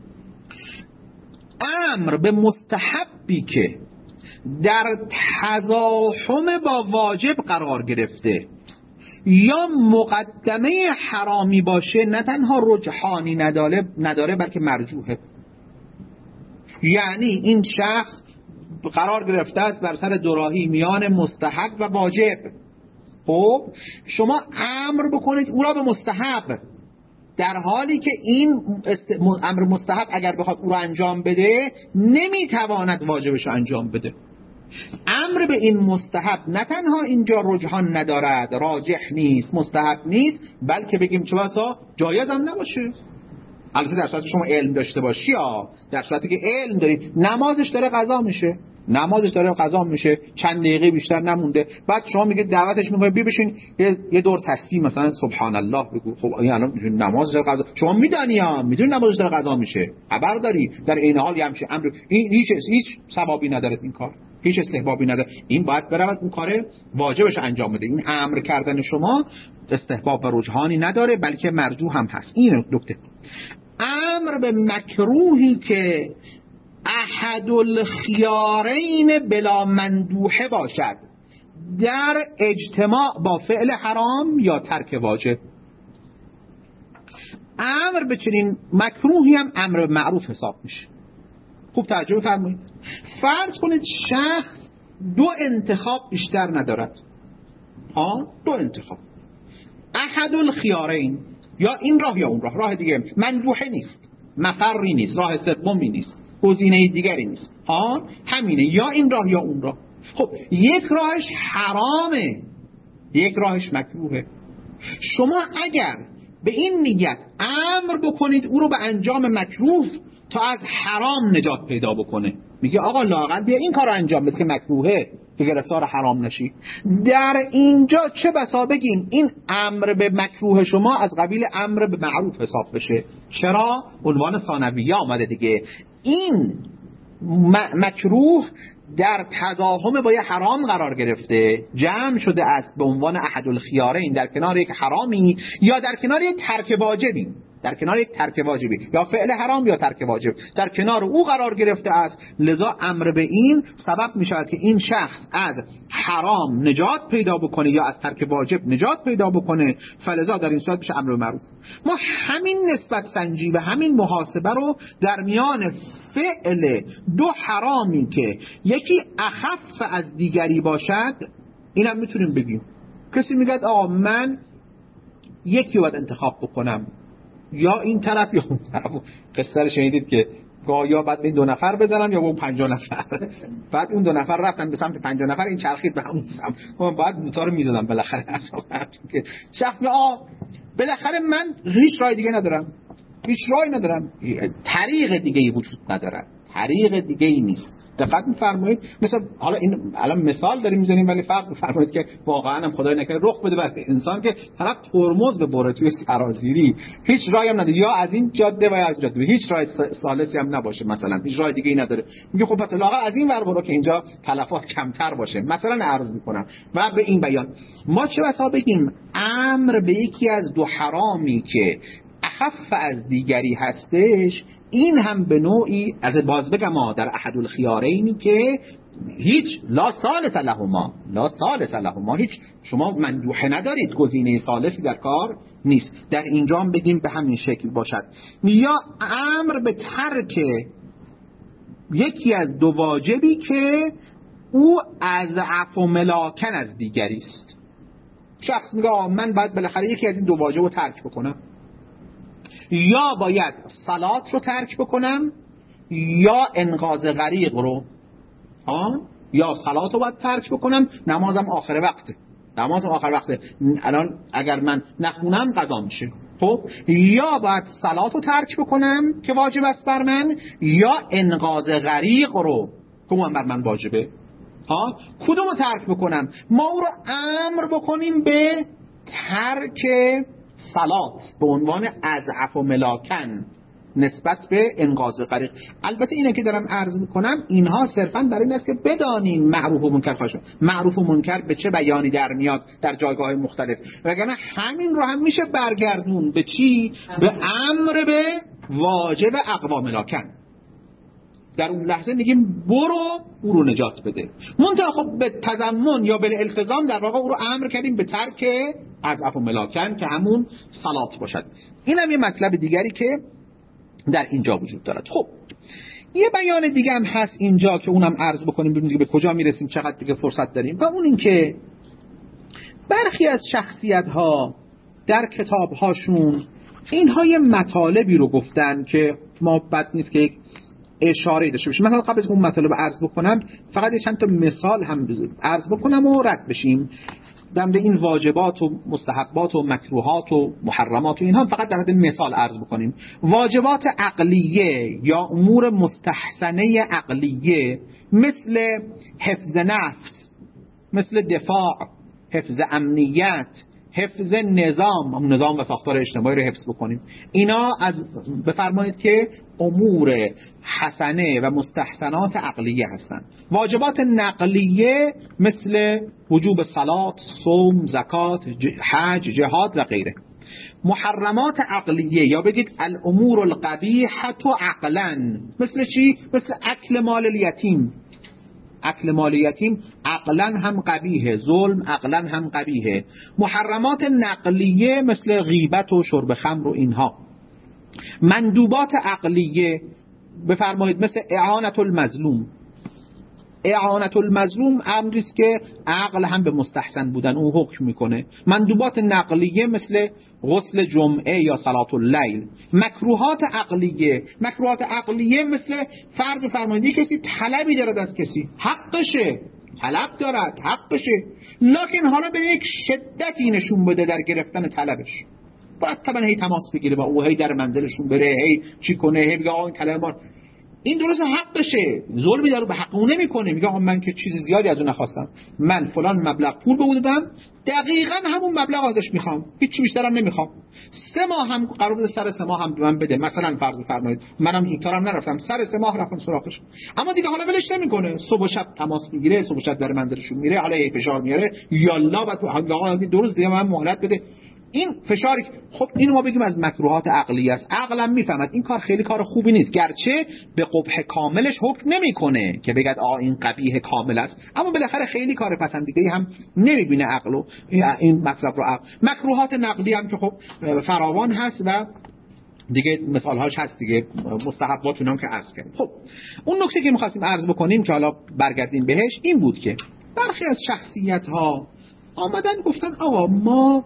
امر به مستحبی که در تزاحم با واجب قرار گرفته یا مقدمه حرامی باشه، نه تنها رجحانی نداره نداره بلکه مرجوحه. یعنی این شخص قرار گرفته است بر سر دوراهی میان مستحب و واجب. خب شما امر بکنید او را به مستحب، در حالی که این است... امر مستحب اگر بخواد او را انجام بده نمیتواند واجبش را انجام بده. امر به این مستحب نه تنها اینجا رجحان ندارد، راجح نیست، مستحب نیست، بلکه بگیم چه بسا جایز هم نباشه. البته در صورتی شما علم داشته باشی، ها در صورتی که علم داری، نمازش داره قضا میشه، نمازش داره قضا میشه، چند دقیقه بیشتر نمونده، بعد شما میگه دعوتش میکنه بیا بشین یه, یه دور تسبیح مثلا سبحان الله بگو. خب این الان نمازش داره قضا، شما میدونی ها میدونی نمازش داره قضا میشه، خبر داری، در این حال یه همچین امر این هیچ هیچ ثوابی نداره، این کار هیچ استحبابی نداره، این باید برود اون کار واجبش انجام بده. این امر کردن شما استحباب و رجحانی نداره بلکه مرجوح هم هست. این نکته. امر به مکروهی که احد الخیارین بلا مندوحه باشد، در اجتماع با فعل حرام یا ترک واجب. امر به چنین مکروهی هم امر معروف حساب میشه. خوب توجه فرمایید. فرض کنید شخص دو انتخاب بیشتر ندارد، ها دو انتخاب، احد الخیارین، یا این راه یا اون راه، راه دیگه مندوحه نیست، مفری نیست، راه سومی نیست، گزینه دیگری نیست، ها همینه، یا این راه یا اون راه. خب یک راهش حرامه، یک راهش مکروهه. شما اگر به این نیت امر بکنید او رو به انجام مکروه تا از حرام نجات پیدا بکنه، میگه آقا لااقل بیا این کار رو انجام بده که مکروهه که گرفتار حرام نشی، در اینجا چه بسا بگیم این امر به مکروه شما از قبیل امر به معروف حساب بشه. چرا؟ عنوان ثانویه آمده دیگه. این مکروه در تزاحم با یه حرام قرار گرفته، جمع شده است به عنوان احد الخیارین، در کنار یک حرامی یا در کنار یک ترک واجبی، در کنار یک ترک واجبی یا فعل حرام یا ترک واجب در کنار او قرار گرفته است. لذا امر به این سبب می شود که این شخص از حرام نجات پیدا بکنه یا از ترک واجب نجات پیدا بکنه، فلذا در این صورت میشه امر معروف. ما همین نسبت سنجی و همین محاسبه رو در میان فعل دو حرامی که یکی اخف از دیگری باشد اینم میتونیم بگیم. کسی میگه آقا من یکی باید انتخاب بکنم، یا این طرف یا اون طرف. قصه رو شنیدید که یا بعد به این دو نفر بزنم یا به اون پنجاه نفر، بعد اون دو نفر رفتن به سمت پنجاه نفر، این چرخید به همون سمت، من بعد دو تا رو میزدم بالاخره. شخص آ بالاخره من هیچ راه دیگه هیچ راهی ندارم، طریق دیگه ای وجود نداره، طریق دیگه ای نیست. دقت می‌فرمایید؟ مثلا حالا این الان مثال داریم می‌زنیم ولی فرض بفرمایید که واقعا هم خدای نکنه رخ بده بر انسان که طرف ترمز به بره توی سرازیری، هیچ راهی هم نداره، یا از این جاده و یا از جاده، هیچ راه ثالثی هم نباشه، مثلا هیچ راه دیگه‌ای نداره، میگه خب مثلا لااقل از این ور برو که اینجا تلفات کمتر باشه، مثلا عرض می‌کنم. و به این بیان ما چه بسا بگیم امر به یکی از دو حرامی که اخف از دیگری هستش، این هم به نوعی از باز بگم در احد الخیارینی که هیچ لا ثالث لهما، لا ثالث لهما، هیچ شما مندوحه ندارید، گزینه ثالثی در کار نیست. در اینجا هم بگیم به همین شکل باشد. یا امر به ترک یکی از دو واجبی که او اضعف و ملاکن از دیگری است. شخص میگه من باید بالاخره یکی از این دو واجب رو ترک بکنم، یا باید صلات رو ترک بکنم یا انقاذ غریق رو، ها، یا صلات رو باید ترک بکنم، نمازم آخر وقته، نمازم آخر وقته، الان اگر من نخونم قضا میشه. خب یا باید صلات رو ترک بکنم که واجب است بر من، یا انقاذ غریق رو که اون بر من واجبه. ها، کدوم رو ترک بکنم؟ ما او رو امر بکنیم به ترک صلات به عنوان اضعف و ملاکن نسبت به انقاذ غریق. البته اینه که دارم عرض میکنم اینها صرفا برای این است که بدانیم معروف و منکر خواهش. معروف و منکر به چه بیانی در میاد در جایگاه مختلف، وگرنه همین رو هم میشه برگردون به چی؟ به امر به واجب اقوا ملاکن. در اون لحظه میگیم برو او رو نجات بده، منتها خب به تضمن یا به التزام در واقع او رو امر کردیم به ترک اضعف و ملاکن که همون صلات باشد. این هم یه مطلب دیگری که در اینجا وجود دارد. خب یه بیان دیگه هم هست اینجا که اونم عرض بکنیم ببینیم به کجا میرسیم، چقدر دیگه فرصت داریم، و اون این که برخی از شخصیت ها در کتاب هاشون اینها یه مطالبی رو گفتن که ما بد نیست که یک اشاره داشته باشیم. من قبل از اون مطالب عرض بکنم فقط چند تا مثال هم عرض بکنم و رد بشیم. در مورد این واجبات و مستحبات و مکروهات و محرمات و اینها فقط در حد مثال عرض بکنیم. واجبات عقلیه یا امور مستحسنه عقلیه مثل حفظ نفس، مثل دفاع، حفظ امنیت، حفظ نظام، نظام و ساختار اجتماعی رو حفظ بکنیم، اینا از بفرمایید که امور حسنه و مستحسنات عقلیه هستند. واجبات نقلیه مثل وجوب صلات، صوم، زکات، حج، جهاد و غیره. محرمات عقلیه یا بگید الامور القبیحه عقلا مثل چی؟ مثل اکل مال الیتیم. اکل مال یتیم عقلا هم قبیحه، ظلم عقلا هم قبیحه. محرمات نقلیه مثل غیبت و شرب خمر و اینها. مندوبات عقلیه بفرمایید مثل اعانت المظلوم. اعانت المظلوم امری است که عقل هم به مستحسن بودن اون حکم میکنه. مندوبات نقلیه مثل غسل جمعه یا صلات اللیل. مکروهات عقلیه، مکروهات عقلیه مثل فرض فرمایید کسی طلبی دارد از کسی، حقشه، طلب دارد، حقشه، لکن حالا به یک شدتی نشون بده در گرفتن طلبش، باید طبعا هی تماس بگیره با او، هی در منزلشون بره، هی چی کنه، هی بگه آقا این طلب ما، این درست حقشه، ظلمی داره به حق اون نمیکنه، میگه من که چیز زیادی از اون نخواستم، من فلان مبلغ پول به او دادم، دقیقاً همون مبلغ ازش میخوام، هیچ بیشترم نمیخوام، سه ماه هم قرار بوده سر سه ماه هم به من بده، مثلا فرض بفرمایید منم زودترم نرفتم، سر سه ماه رفتم سراغش، اما دیگه حالا ولش نمیکنه، صبح و شب تماس میگیره، صبح و شب در منزلشون میره، حالا هی فشار میاره، یالا بعد آقا درست دیگه من مهلت بده. این فشاری، خب اینو ما بگیم از مکروهات عقلی است. عقلا میفهمد این کار خیلی کار خوبی نیست، گرچه به قبح کاملش حکم نمیکنه که بگد آ این قبیح کامل است، اما بالاخره خیلی کار پسندیده هم نمیبینه عقلو این مطلب رو. عقل مکروهات نقلی هم که خب فراوان هست و دیگه مثال هاش هست دیگه، مستحبات اونام که عرض کردیم. خب اون نکته که می‌خواستیم عرض بکنیم که حالا برگردیم بهش این بود که برخی از شخصیت ها آمدن گفتن آقا ما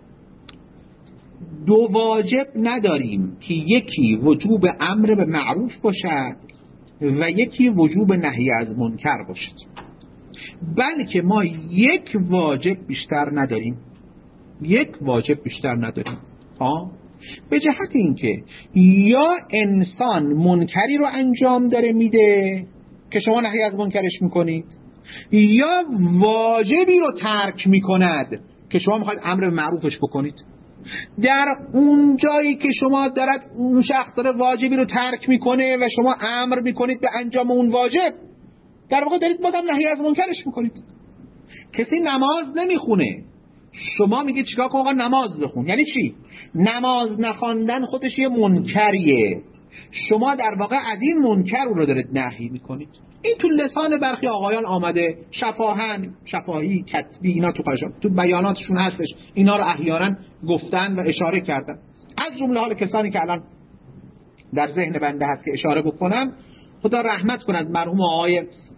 دو واجب نداریم که یکی وجوب امر به معروف باشد و یکی وجوب نهی از منکر باشد، بلکه ما یک واجب بیشتر نداریم، یک واجب بیشتر نداریم ها، به جهت اینکه یا انسان منکری رو انجام داره میده که شما نهی از منکرش میکنید، یا واجبی رو ترک میکند که شما میخواید امر به معروفش بکنید. در اون جایی که شما دارد اون شخص داره واجبی رو ترک میکنه و شما امر میکنید به انجام اون واجب، در واقع دارید بازم نهی از منکرش میکنید. کسی نماز نمیخونه، شما میگید چیکار کن؟ آقا نماز بخون. یعنی چی؟ نماز نخواندن خودش یه منکریه، شما در واقع از این منکر رو دارید نهی میکنید. این تو لسان برخی آقایان آمده، شفاهن، شفاهی، کتبی، اینا تو قشم تو بیاناتشون هستش، اینا رو احیانا گفتن و اشاره کردن. از جمله حال کسانی که الان در ذهن بنده هست که اشاره بکنم، خدا رحمت کند مرحوم آقای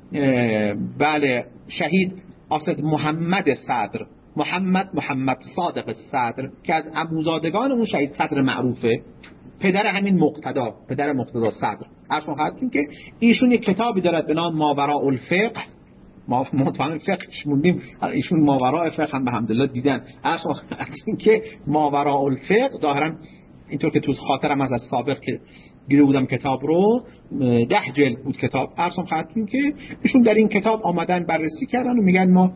بله شهید آسد محمد صدر، محمد محمد صادق صدر که از عموزادگان اون شهید صدر معروفه، پدر همین مقتدا، پدر مقتدا صدر. عرض می‌کنم که ایشون یک کتابی دارد به نام ماوراء الفقه، ما متهم فقهش موندیم، ایشون ماوراء فقه هم به حمدالله دیدن. عرض می‌کنم که ماوراء الفقه ظاهرا اینطور که تو خاطرم از از سابق که دیده بودم کتاب رو، ده جلد بود کتاب. عرض می‌کنم که ایشون در این کتاب آمدن بررسی کردن و میگن ما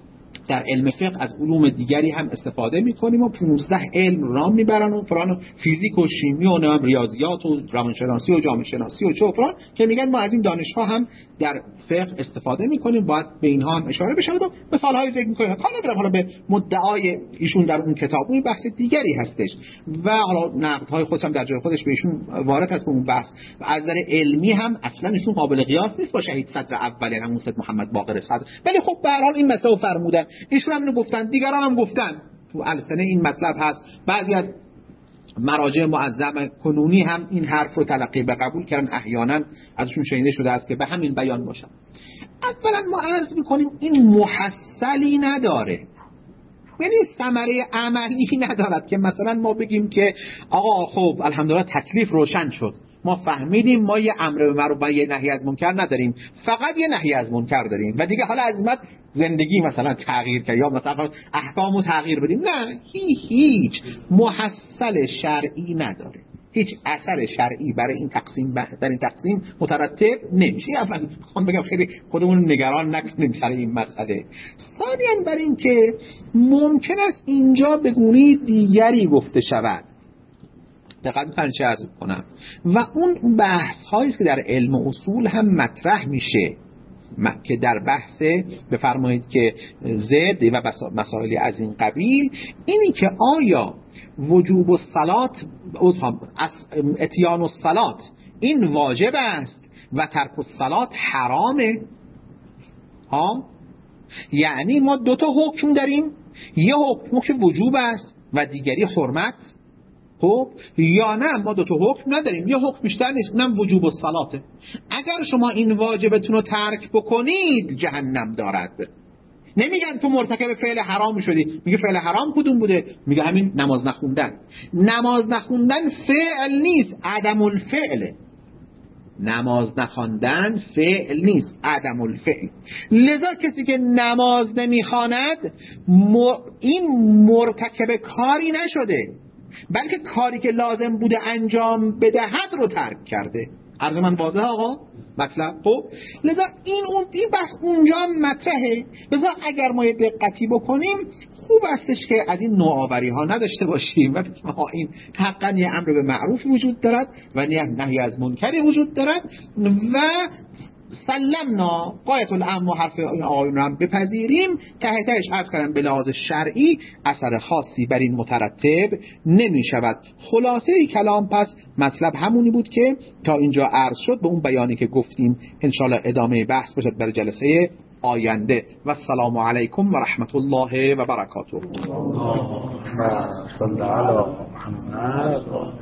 در علم فقه از علوم دیگری هم استفاده میکنیم و پانزده علم رام میبرن و فران فیزیک و شیمی و ریاضیات و روانشناسی و جامعه شناسی و چوفران که میگن ما از این دانش‌ها هم در فقه استفاده میکنیم، باید به اینها هم اشاره بشه و مثال‌های ذکر میکنیم. کار ندارم حالا به مدعای ایشون در اون کتاب، اون بحث دیگری هستش و حالا نقدهای خودش هم در جای خودش به ایشون وارد هست به اون بحث. و از نظر علمی هم اصلا ایشون قابل قیاس نیست با شهید صدر اول همون سید محمد باقر صدر. ولی خب به هر حال این مسئله فرمودن، ایشون هم گفتن، دیگران هم گفتن، تو السنه این مطلب هست. بعضی از مراجع معظم کنونی هم این حرف رو تلقی به قبول کردن، احیانا ازشون شنیده شده است که به همین بیان باشن. اولا ما عرض میکنیم این محصلی نداره، یعنی ثمره عملی ندارد که مثلا ما بگیم که آقا خب الحمدلله تکلیف روشن شد، ما فهمیدیم ما یه امر به معروف و یه نهی از منکر نداریم، فقط یه نهی از منکر داریم و دیگه حالا عظمت زندگی مثلا تغییر کرد یا مثلا احکامو تغییر بدیم. نه، هیچ محصل شرعی نداره، هیچ اثر شرعی برای این تقسیم در این تقسیم مترتب نمیشه. اول میخوام بگم خیلی خودمون نگران نکنیم سر این مسئله. ثانیاً برای این که ممکن است اینجا به گونه دیگری گفته شود، دقیقاً می‌خوام چه عرض کنم، و اون بحث هایی که در علم و اصول هم مطرح میشه که در بحث بفرمایید که زد و مسائلی از این قبیل، اینی که آیا وجوب الصلات اتیان الصلات این واجب است و ترک الصلات حرامه؟ ها، یعنی ما دو تا حکم داریم، یه حکم که وجوب است و دیگری حرمت، خب یا نه ما دو تا حکم نداریم، یه حکم بیشتر نیست، اونم وجوب الصلاته. اگر شما این واجبتون رو ترک بکنید جهنم دارد. نمیگن تو مرتکب فعل حرام شدی، میگه فعل حرام کدوم بوده؟ میگه همین نماز نخوندن. نماز نخوندن فعل نیست، عدم الفعل. نماز نخواندن فعل نیست، عدم الفعل. لذا کسی که نماز نمیخواند م... این مرتکب کاری نشده، بلکه کاری که لازم بوده انجام بدهد رو ترک کرده. عرض من واضحه آقا مطلب؟ خب لذا این اون این بحث اونجا هم مطرحه. لذا اگر ما یه دقتی بکنیم خوب استش که از این نوآوری ها نداشته باشیم و این حقا یه امر به معروف وجود دارد و نهی از منکری وجود دارد و سلمنا قایت الامر و حرف آقایون رو هم بپذیریم. ته تهش عرض کردم به لحاظ شرعی اثر خاصی بر این مترتب نمی شود. خلاصه ای کلام پس مطلب همونی بود که تا اینجا عرض شد، به اون بیانی که گفتیم انشاءالله ادامه بحث باشد برای جلسه آینده. و السلام علیکم و رحمت الله و برکاته.